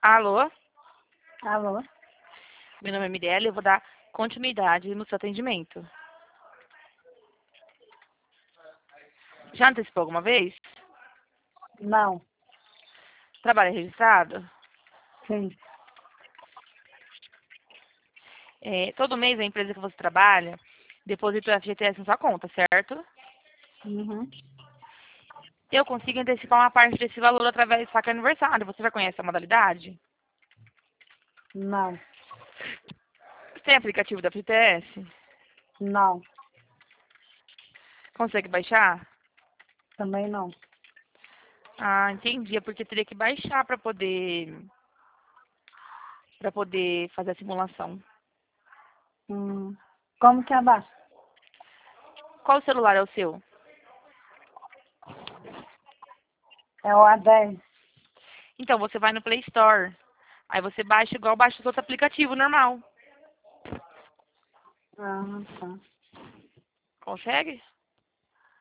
Alô, Alô? meu nome é Mirella e eu vou dar continuidade no seu atendimento. Já antecipou alguma vez? Não. Trabalho registrado? Sim. Todo mês a empresa que você trabalha deposita o FGTS na sua conta, certo? Uhum. Eu consigo antecipar uma parte desse valor através do saque aniversário. Você já conhece a modalidade? Não. Você tem aplicativo da FGTS? Não. Consegue baixar? Também não. Ah, entendi. É porque teria que baixar para poder fazer a simulação. Como que abaixa? Qual celular é o seu? É o A10. Então, você vai no Play Store. Aí você baixa igual baixa os outros aplicativos, normal. Ah, tá. Consegue?